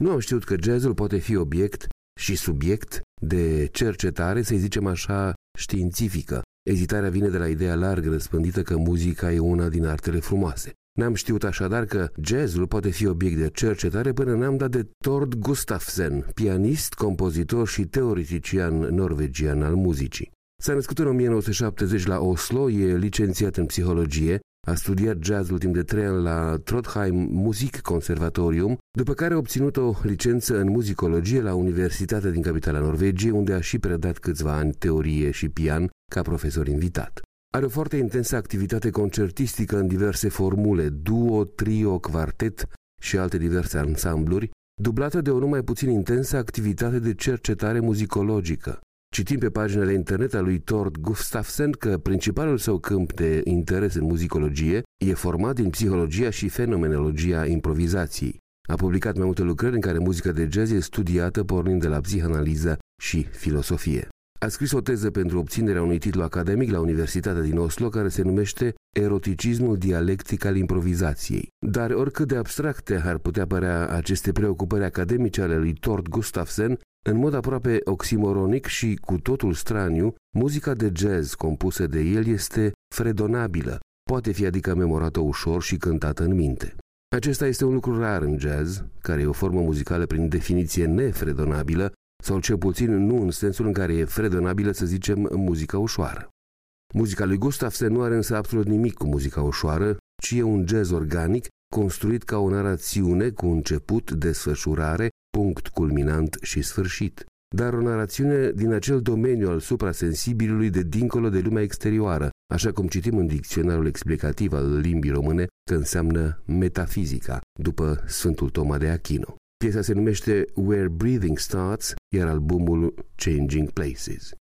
Nu am știut că jazzul poate fi obiect și subiect de cercetare, să-i zicem așa, științifică. Ezitarea vine de la ideea larg răspândită că muzica e una din artele frumoase. N-am știut așadar că jazzul poate fi obiect de cercetare până n-am dat de Tord Gustafsson, pianist, compozitor și teoretician norvegian al muzicii. S-a născut în 1970 la Oslo, e licențiat în psihologie, a studiat jazzul timp de 3 ani la Trondheim Musikkonservatorium, după care a obținut o licență în muzicologie la Universitatea din capitala Norvegiei, unde a și predat câțiva ani teorie și pian ca profesor invitat. Are o foarte intensă activitate concertistică în diverse formule, duo, trio, quartet și alte diverse ansambluri, dublată de o nu mai puțin intensă activitate de cercetare muzicologică. Citim pe paginile internet a lui Tord Gustafsson că principalul său câmp de interes în muzicologie e format din psihologia și fenomenologia improvizației. A publicat mai multe lucrări în care muzica de jazz e studiată pornind de la psihanaliză și filosofie. A scris o teză pentru obținerea unui titlu academic la Universitatea din Oslo care se numește Eroticismul dialectic al improvizației. Dar oricât de abstracte ar putea părea aceste preocupări academice ale lui Tord Gustafsson, în mod aproape oximoronic și cu totul straniu, muzica de jazz compusă de el este fredonabilă, poate fi adică memorată ușor și cântată în minte. Acesta este un lucru rar în jazz, care e o formă muzicală prin definiție nefredonabilă, sau cel puțin nu în sensul în care e fredonabilă, să zicem, muzica ușoară. Muzica lui Gustafsson nu are însă absolut nimic cu muzica ușoară, ci e un jazz organic, construit ca o narațiune cu început, desfășurare, punct culminant și sfârșit. Dar o narațiune din acel domeniu al suprasensibilului de dincolo de lumea exterioară, așa cum citim în dicționarul explicativ al limbii române că înseamnă metafizica, după Sfântul Toma de Achino. Piesa se numește Where Breathing Starts, iar albumul Changing Places.